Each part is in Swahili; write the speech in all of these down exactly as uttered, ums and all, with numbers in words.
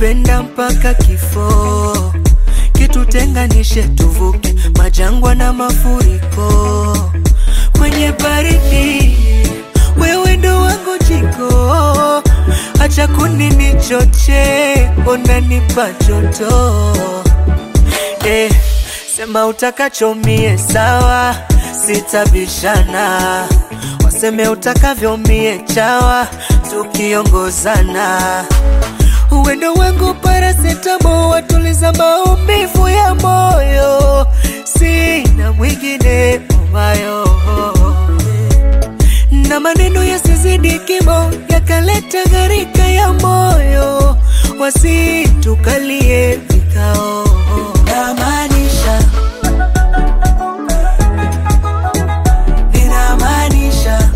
nakupenda mpaka kifo, kitutenganishe tuvuke majangwa na mafuriko. Kwenye baridi wewe ndo wangu jiko, acha kunini choche, unanipa joto. Eh, sema utakacho mie sawa, sitabishana. Waseme utakavyo mie chawa, tukiongozana. Uwendo wangu parasetamo, watuliza maumivu ya moyo. Sina mwingine umayo, na maneno yasizidi kimo, yakaleta gharika ya moyo. Wasitukalie vikao, namaanisha, ninamaanisha,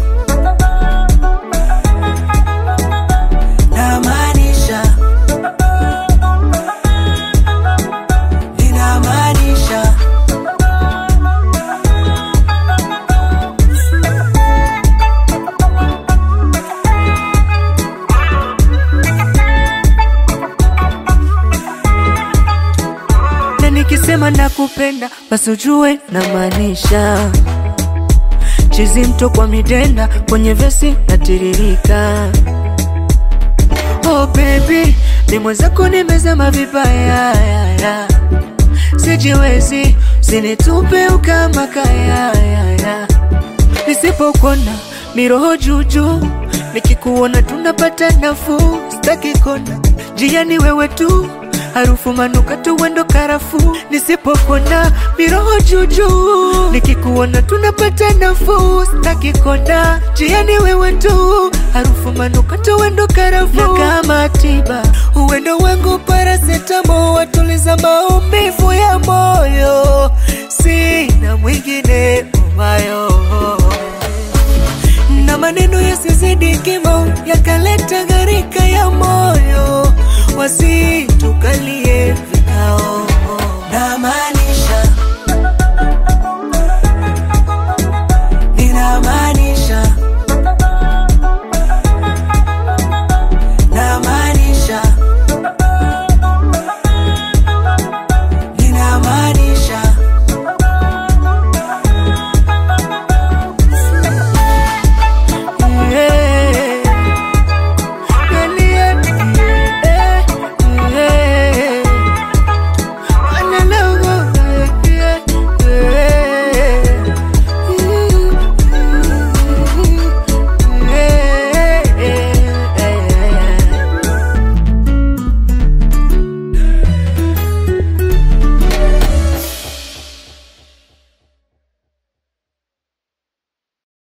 namaanisha, ninamaanisha. Nikisema nakupenda basi ujue namaanisha. Chizi mto kwa midenda, kwenye vesi natiririka. Oh baby, ni mwenzako nimezama vibaya, ya, ya. Sijiwezi, usinitupe ukama kaya, ya, ya. Nisipokona miroho juju, nikikuona tunapata nafuu. Sitaki kona, jiani wewe tu, harufu manukato wendo karafu. Nisipokona miroho juju, nikikuona tunapata nafuu. Sitaki kona, jiani wewe tu, harufu manukato wendo karafu. Na kama tiba, uwendo wangu parasetamo, watuliza maumivu ya moyo. Sina mwingine umayo, na maneno yasizidi kimo, yakaleta gharika ya moyo. Wasitukalie